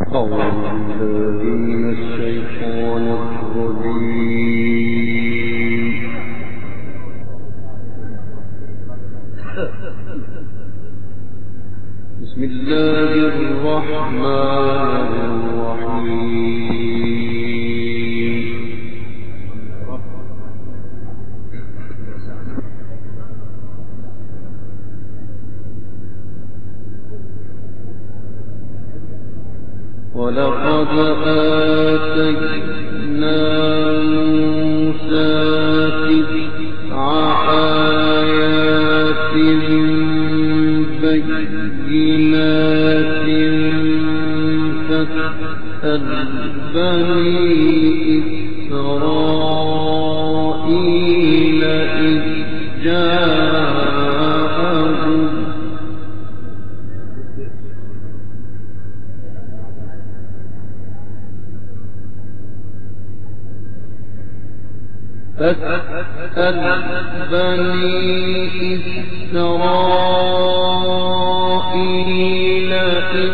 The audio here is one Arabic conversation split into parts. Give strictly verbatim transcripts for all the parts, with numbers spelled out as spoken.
بسم الله الرحمن الرحيم. ولقد آتينا موسى تسع آيات بينات فاسأل بني إسرائيل إذ جاءهم فاسأل بني إسرائيل إذ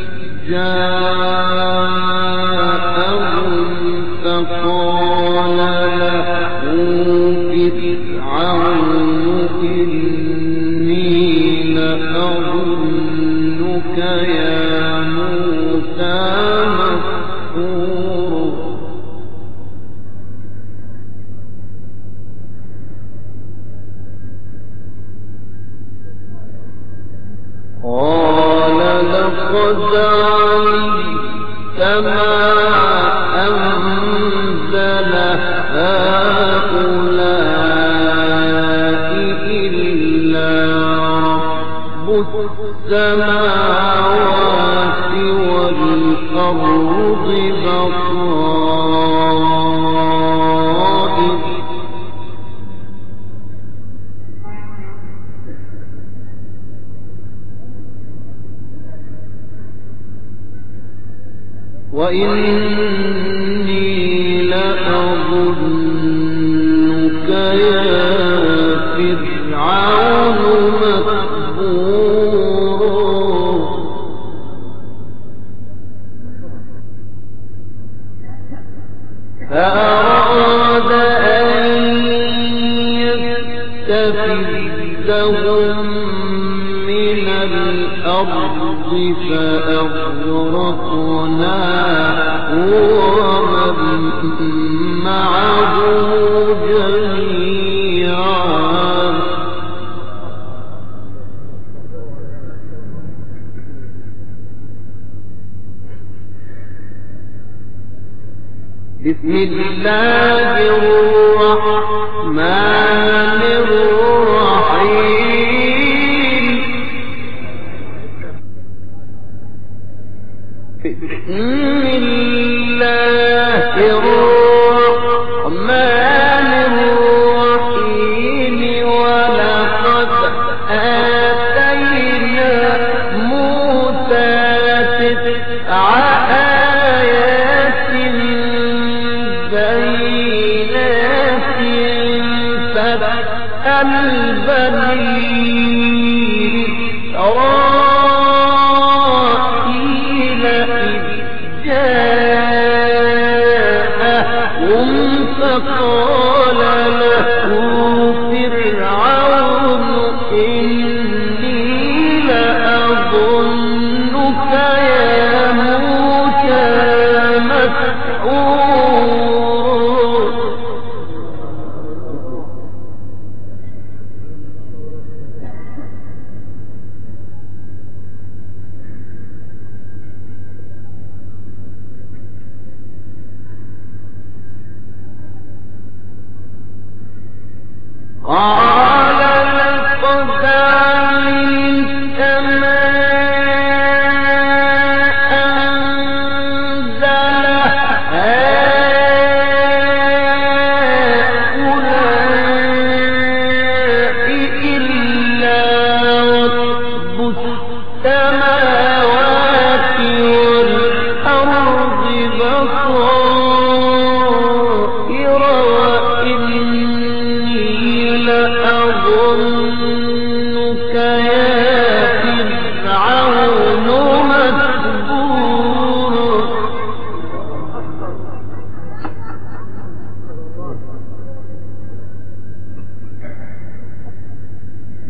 جاءهم فقال له فرعون إني لأظنك يا موسى مسحورا. قال لقد علمت ما أنزل هؤلاء إلا رب السماوات والأرض بصائر وإني لأظنك يا فرعون مسحورا. فأراد أن يستفزهم من الأرض فأغرقناه ومن معه جميعا. بسم الله الرحمن الرحيم. بسم الله الرحمن الرحيم. ولقد آتينا موسى تسع آيات بينات فاسأل بني إسرائيل إذ جاءهم فقال له فرعون إني لأظنك يا موسى مسحورا.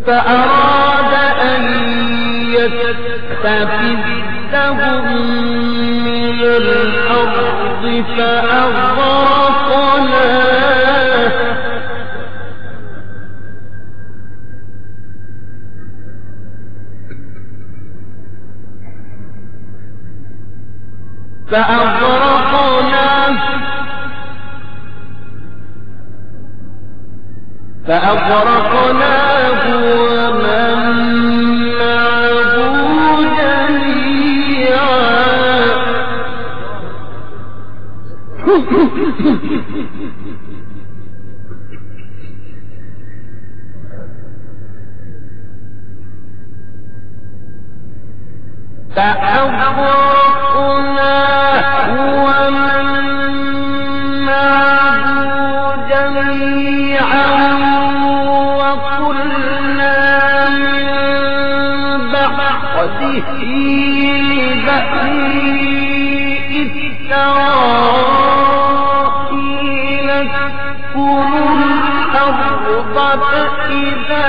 فأراد أن يستفزهم من الأرض فأغرقناه فأغرقناه فأغرقناه ومن معه جميعا فأغرقناه ومن معه جميعا وقلنا من بعده لبني إسرائيل اسكنوا الأرض فإذا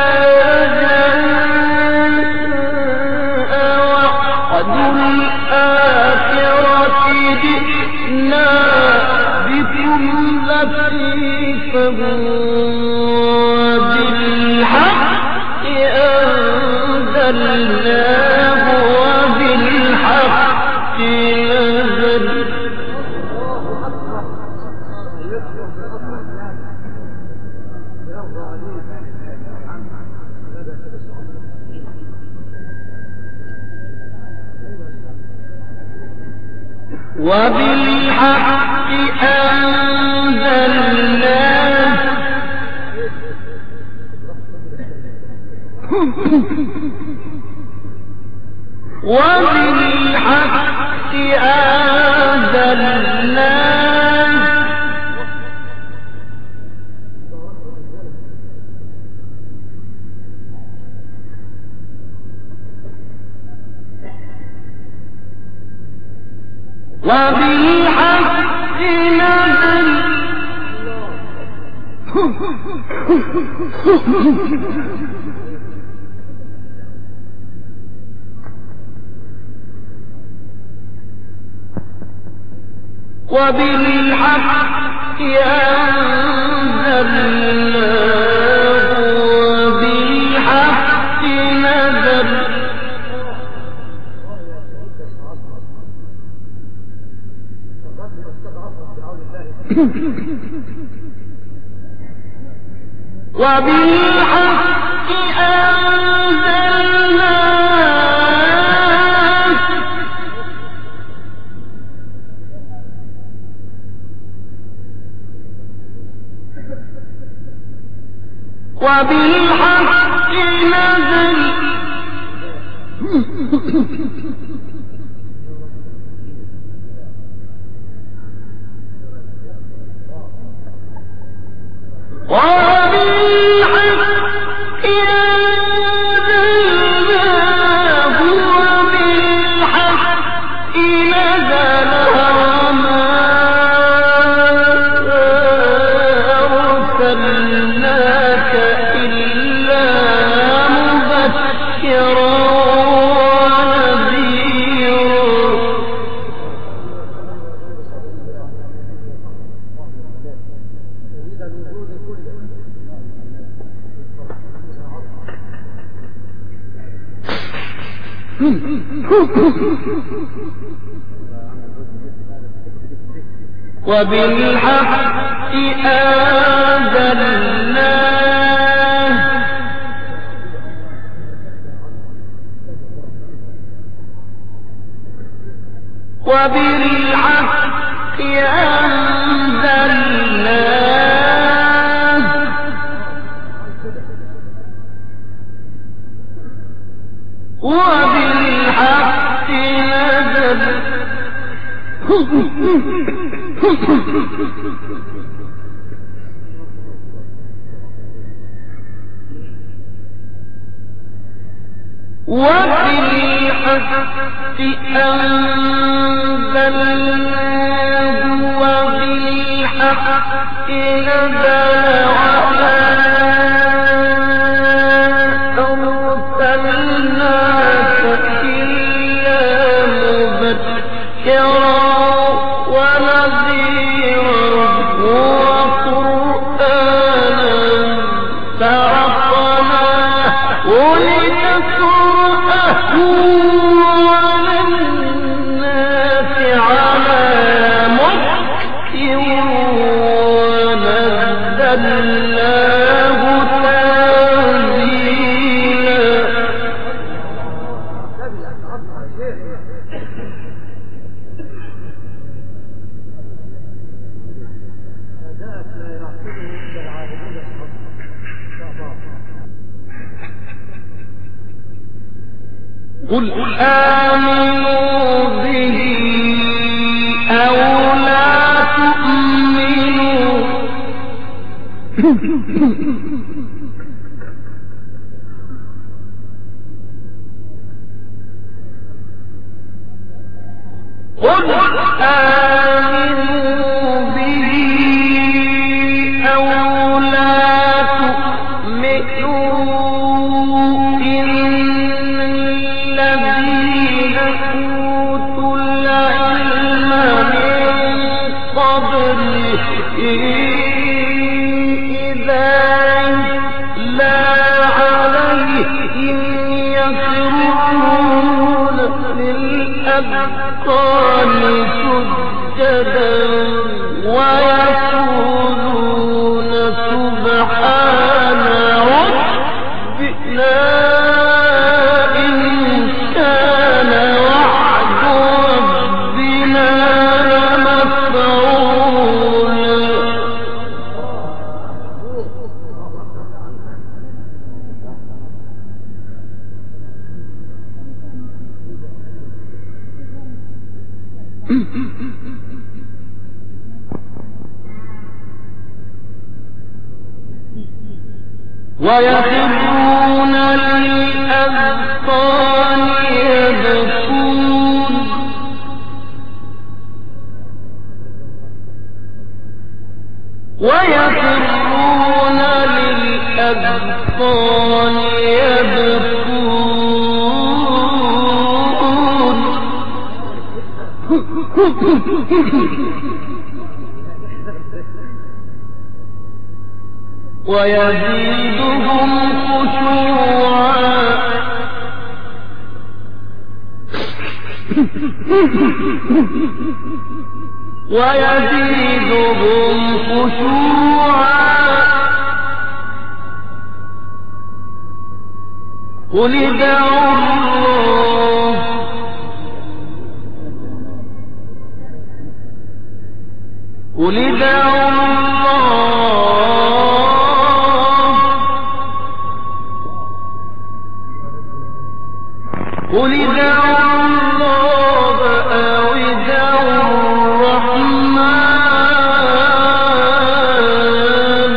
جاء وعد الآخرة جئنا بكم لطيفا وبالحق أنزلناه وبالحق نزل وبالحق أنزلناه وبالحق أنزلناه وبالحق نزل وبالحق أنزلناه وبالحق نزل وبالحق أنزلناه وبالحق نزل وبالحق أنزلناه وبالحق نزل وما أرسلناك إلا مبشرا ونذيرا وبالحق أنزلناه وبالحق أنزلناه وبالحق نزل وبالحق أنزلناه وبالحق نزل وما قل آمنوا به أو لا تؤمنوا قل آمنوا به أو لا تؤمنوا إن الذين أوتوا العلم من قبله إذا يتلى عليهم يخرون للأذقان سجدا ويقولون سبحان ربنا إن كان وعد ربنا لمفعولا. ويخرون للأذقان يبكون ويخرون للأذقان يبكون ويزيدهم خشوعا ويزيدهم خشوعا قل ادعوا الله قل ادعوا قل ادعوا الله أو ادعوا الرحمن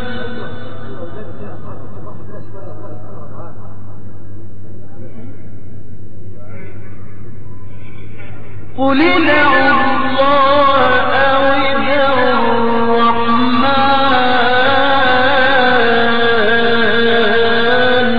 قل ادعوا الله أو ادعوا الرحمن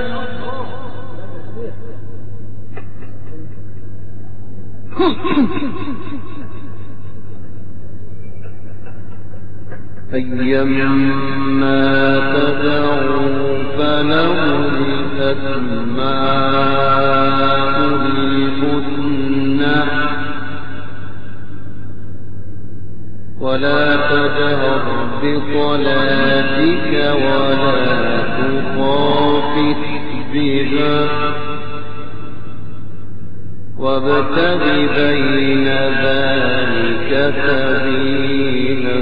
أيما تدعوا فله الأسماء الحسنى ولا تجهر بصلاتك ولا تخافت بها وابتغ بين ذلك سبيلا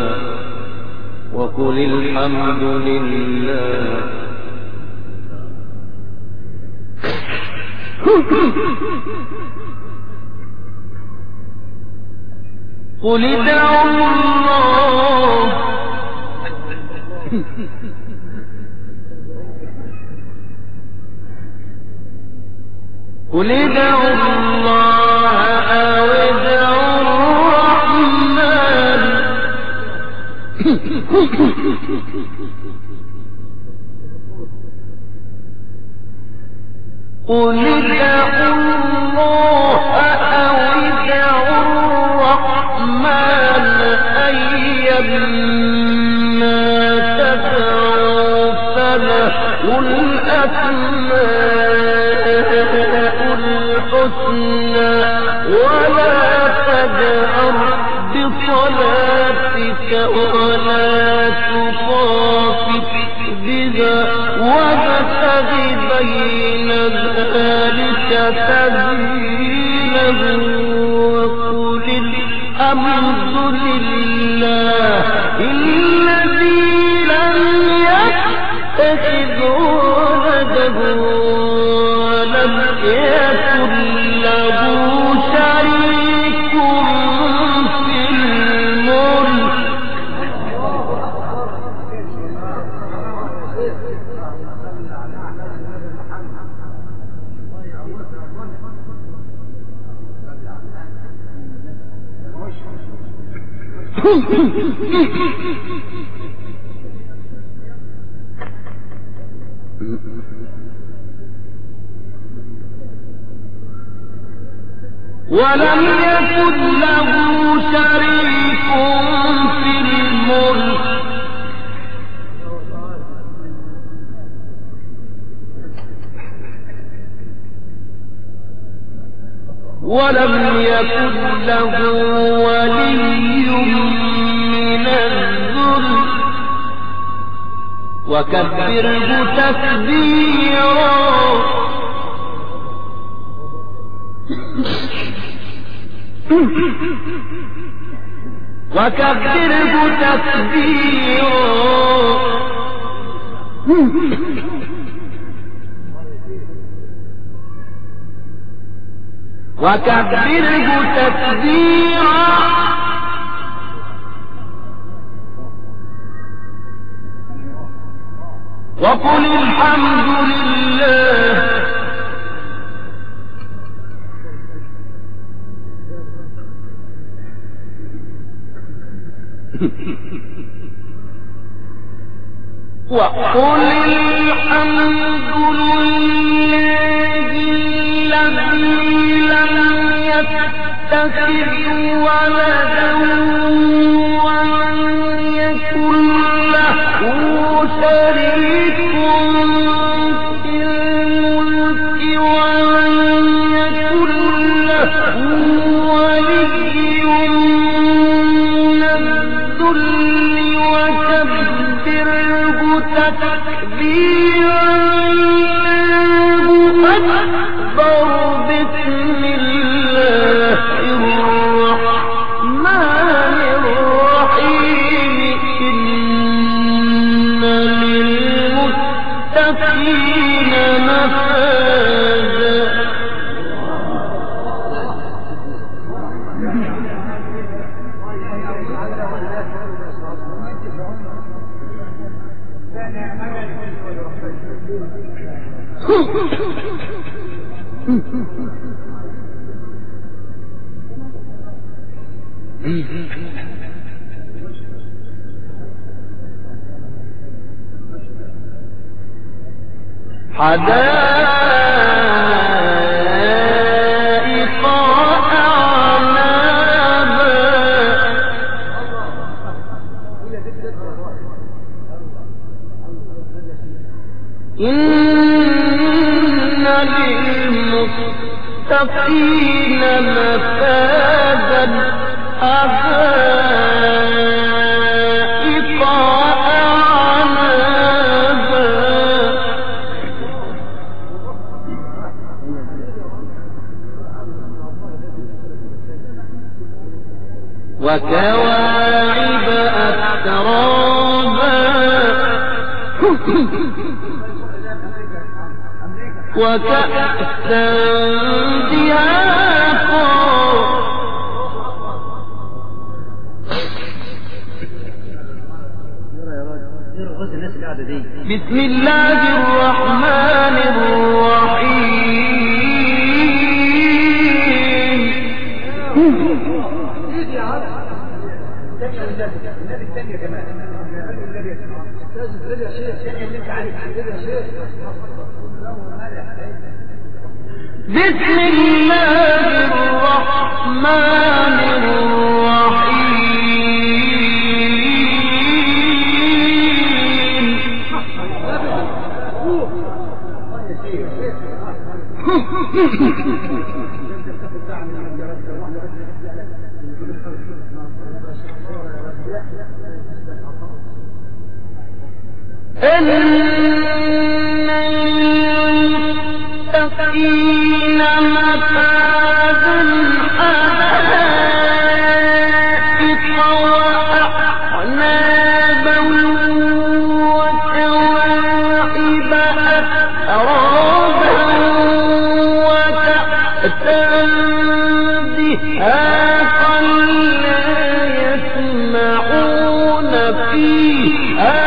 وقل الحمد لله قل ادعوا الله قل ادعوا الله أو ادعوا الرحمن قل ادعوا الله أو ادعوا ولا تجهر بصلاتك ولا تخافت بها وابتغ بين ذلك سبيلا وقل الحمد لله الذي لم يتخذ ولدا ولم يكن له شريك في الملك ولم يكن له شريك في الملك ولم يكن له ولي من الذل وكبره تكبيرا وكبره تكبيرا وكبره تكبيرا وقل الحمد لله وقل الحمد لله الذي لم يتخذ ولدا ولم يكن له شريك في الملك ولم يكن له ولي من الذل وكبره تكبيرا أكبر بسم الله الرحمن الرحيم إن للمتقين مفازا حدائق أعنابا إن للمتقين مفازا حدائق أعنابا وكواعب أترابا وكأسا دهاقا بسم الله الرحمن الرحيم بسم الله الرحمن الرحيم إن للمتقين مفازا حدائق وأعنابا وكواعب أترابا وكأسا دهاقا لا يسمعون فيها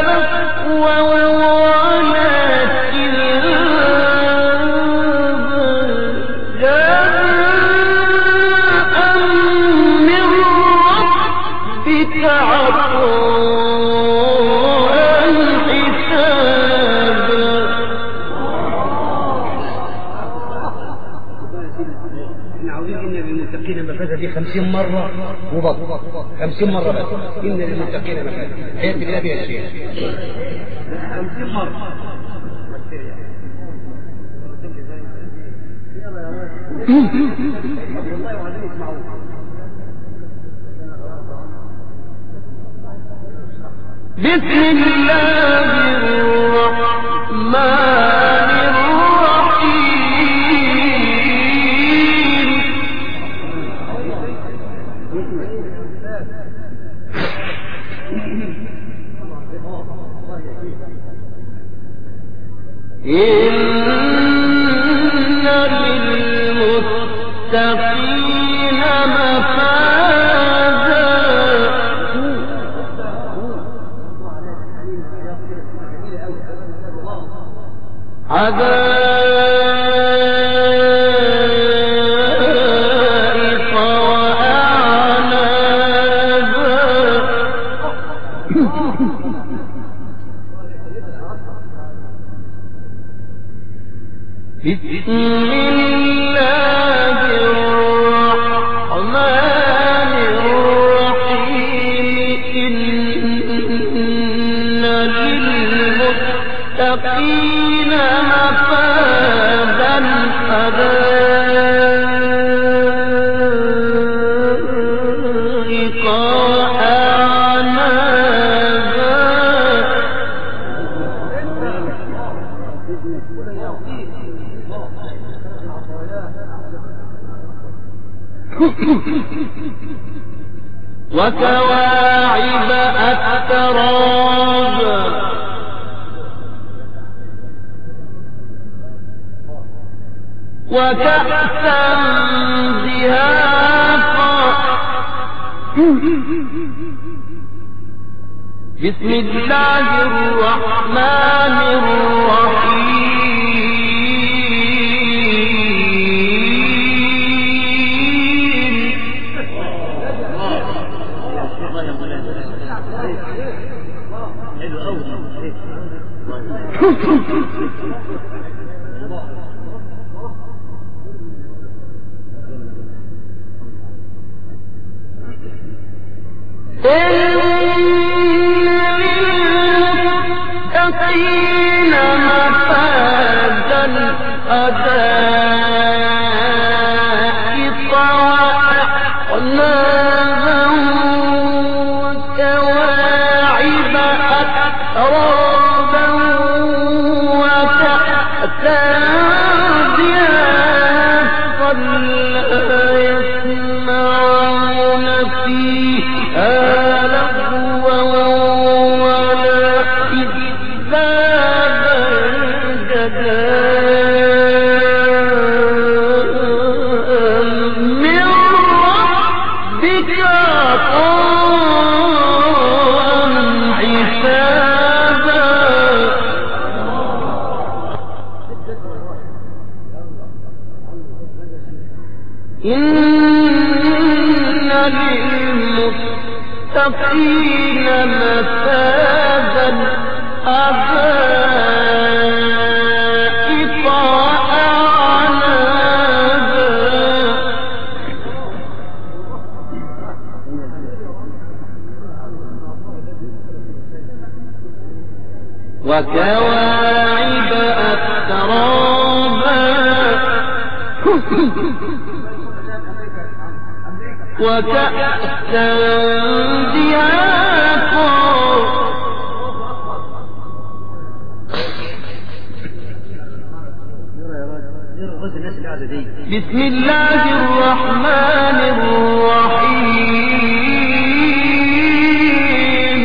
خمسين مرة وبطل خمسين مرة بس إن للمتقين مفازا حياة بالله يا شيخ خمسين مرة بسم الله الرحمن الرحيم إن للمتقين مفازا حدائق وأعنابا بسم الله الرحمن الرحيم إن للمتقين مفازا حدائق وكواعب أترابا وكأسا دهاقا بسم الله الرحمن الرحيم إن للمتقين مفازا حدائق وأعنابا وكواعب أترابا وكأسا دهاقا لا يسمعون فيها إن للمتقين مفازا حدائق وأعنابا وكواعب أترابا وكأسا دهاقا بسم الله الرحمن الرحيم.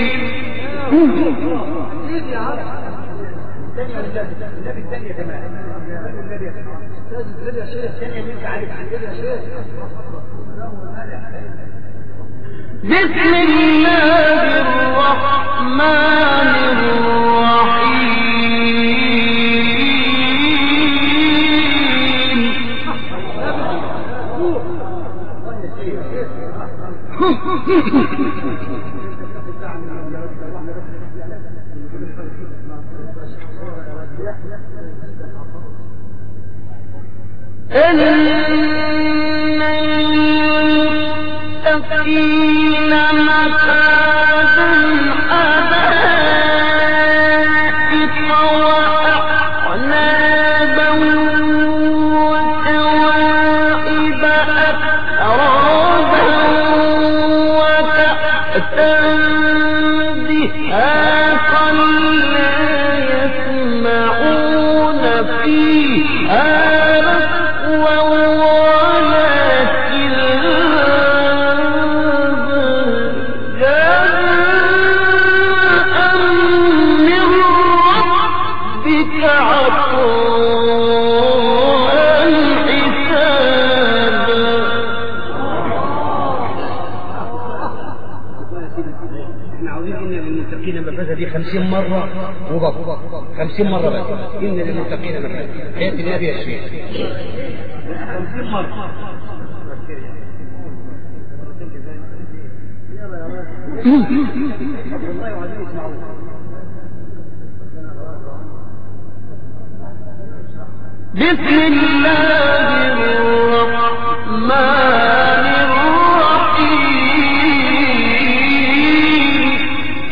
بسم الله الرحمن الرحيم. إن المتقين مفازا حدائق وأعنابا وكواعب أترابا وكأسا دهاقا لا يسمعون فيها دي خمسين مرة وبطل خمسين مرة بس. إن للمتقين مفازا. حياة النبي يا شيخ خمسين مرة. بسم الله الرحمن الرحيم.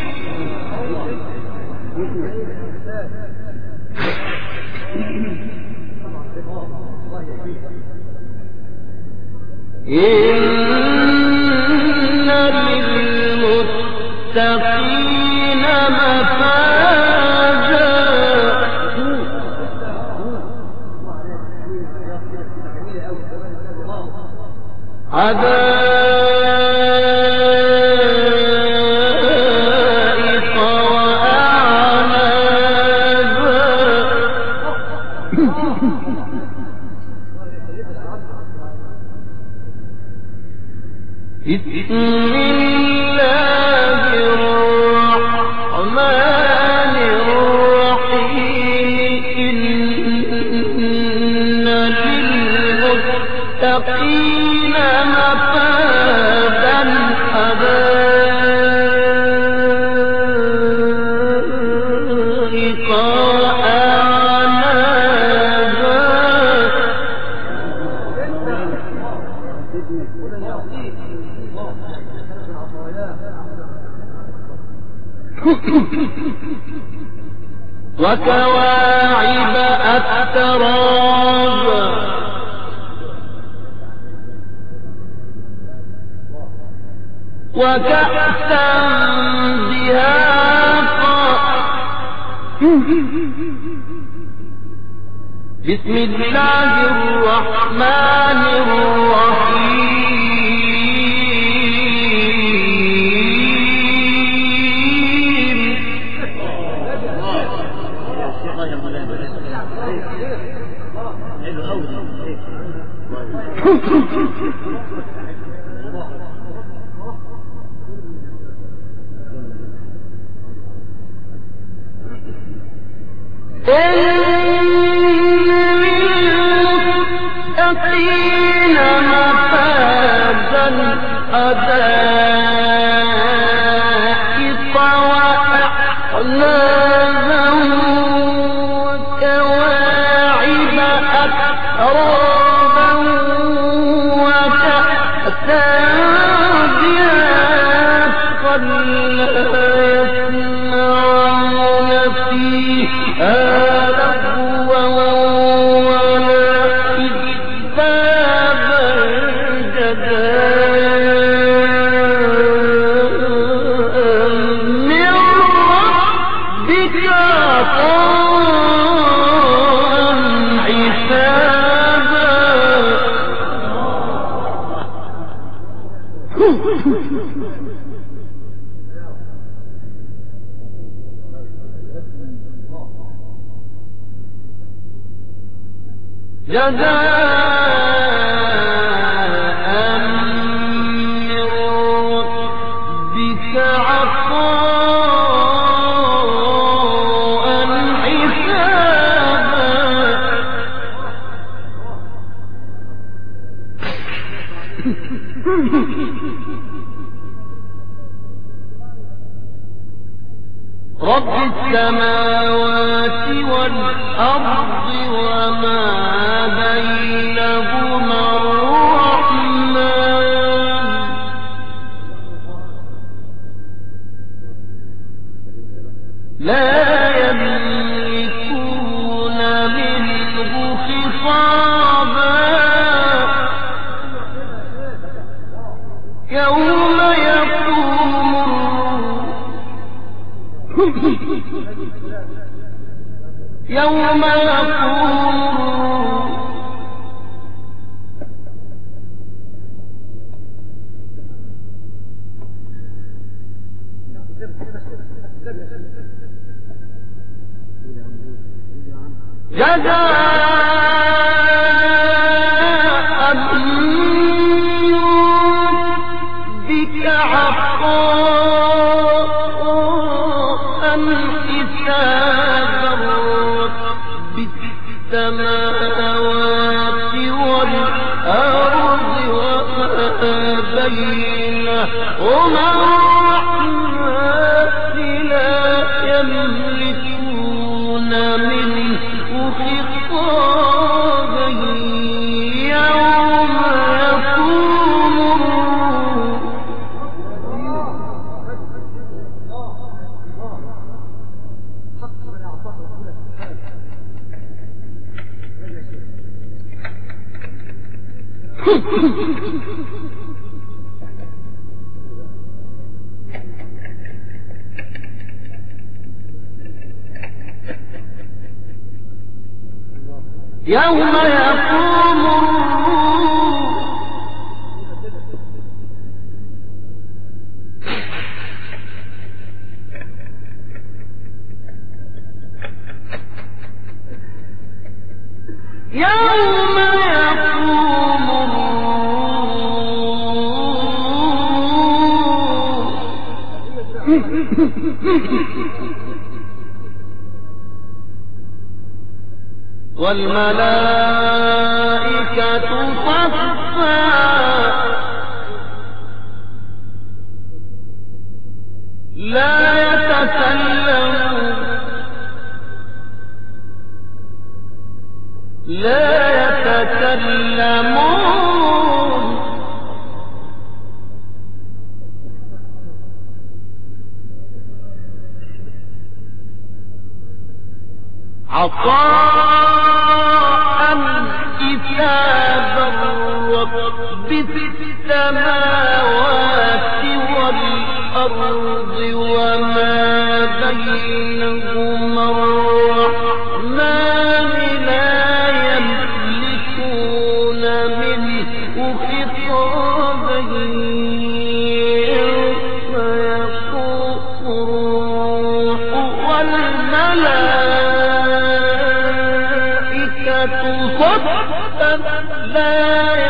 إن للمتقين مفازا حدائق وأعنابا. بسم الله الرحمن الرحيم. إن للمتقين مفازا حدائق وكواعب أترابا وكأسا دهاقا. بسم الله الرحمن الرحيم. إن للمتقين مفازا حدائق وأعنابا وكواعب أترابا وكأسا دهاقا لا يسمعون فيها لغوا ولا كذابا جزاء من ربك عطاء حسابا. جزاء من ربك عطاء حسابا رب السماوات والأرض وما بينهما الرحمن لا يملكون منه خطابا يوم يقوم يوم يقوم جزاء بك عطاء حسابا رب السماوات والأرض وما بينهما الرحمن لا يملكون منه خطابا يوم يقوم يوم يقوم يوم يقوم والملائكة صفا لا يتكلمون لا يتكلمون عطاء كتابا رب السماوات والأرض وما بينهما الرحمن لا يملكون منه خطابا فيقول الروح والملائكة صفا لا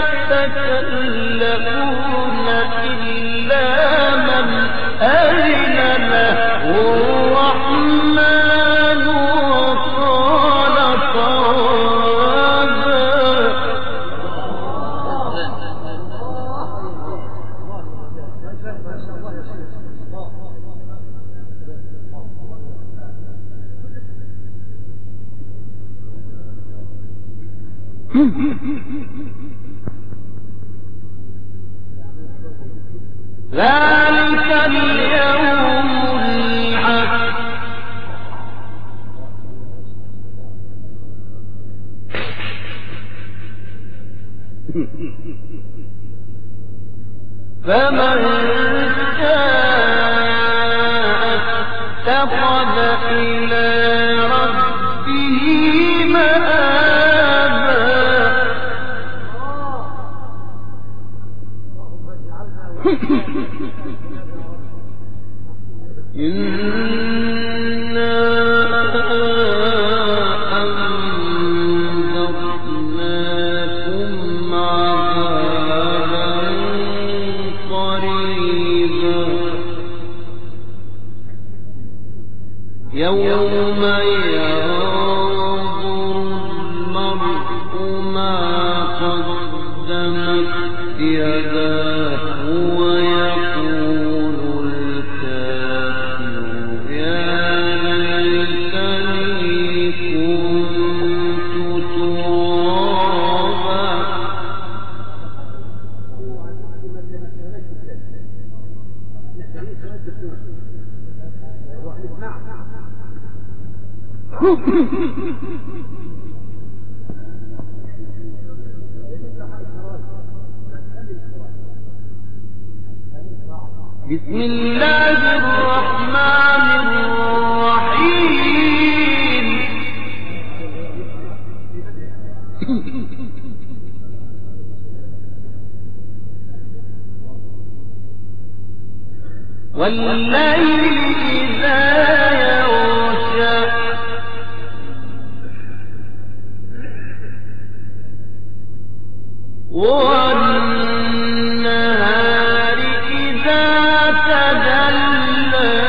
يتكلمون إلا من أذن له الرحمن وقال صوابا ذلك اليوم الحق فمن شاء اتخذ إلى ربه مآبا بسم الله الرحمن الرحيم والليل إذا يغشى والنهار إذا تجلى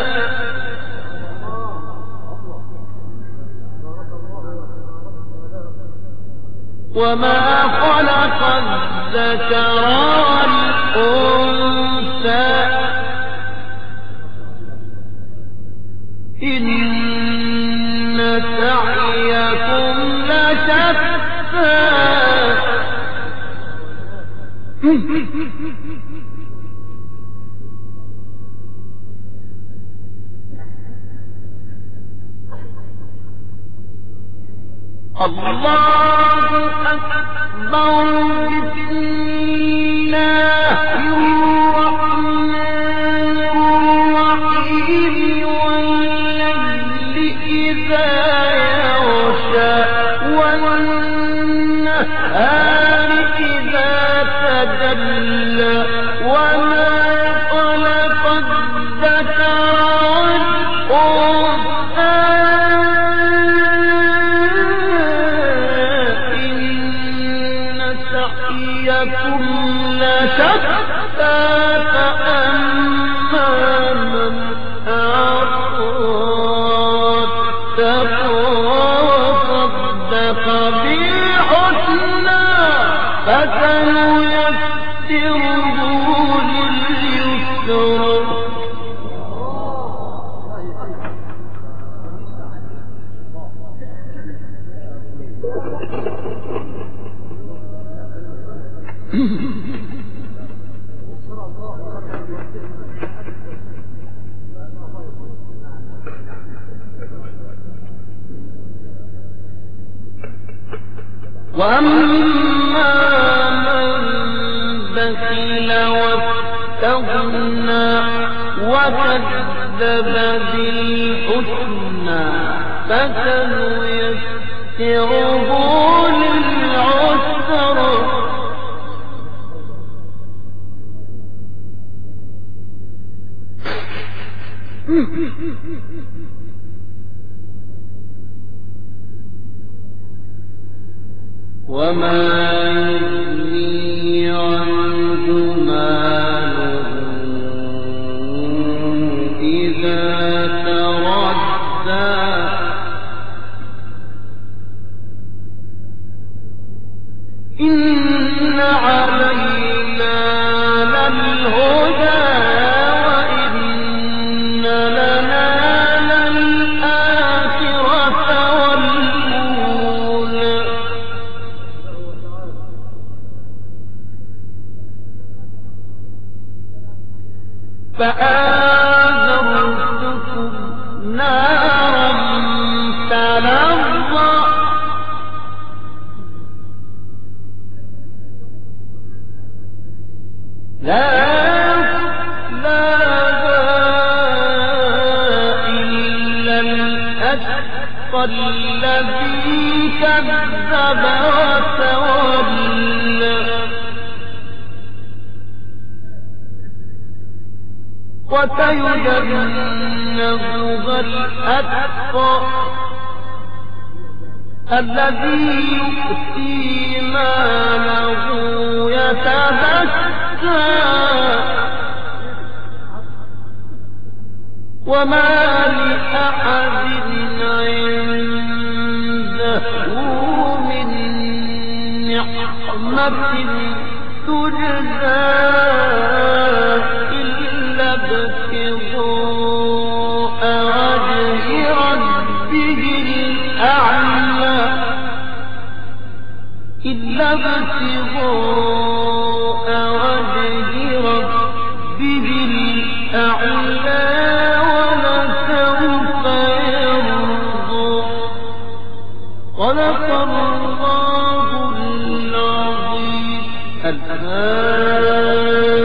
وما خلق الذكر والأنثى إن سعيكم لشتى الله أكبر بسم الله الرحمن الرحيم والليل إذا يغشى والنهار إذا تجلى وما خلق الذكر والأنثى سعيكم لشتى فأما من أعطى وصدق بالحسنى فسنيسره لليسرى وأما من بخل واستغنى وكذب بالحسنى فسنيسره للعسرى وما يغني عنه ماله إذا تردى إن علينا للهدى وإن لنا للآخرة والأولى فآذرتكم نارا تلظى لا يصلاها إلا الأشقى الذي كذب وتولى وسيجنبها الأتقى الذي يؤتي ماله يتزكى وما لأحد عنده من نعمة تجزى إلا ابتغاء وجه ربه الأعلى إلا ابتغاء وجه ربه الأعلى ولسوف يرضى صدق الله العظيم. الآن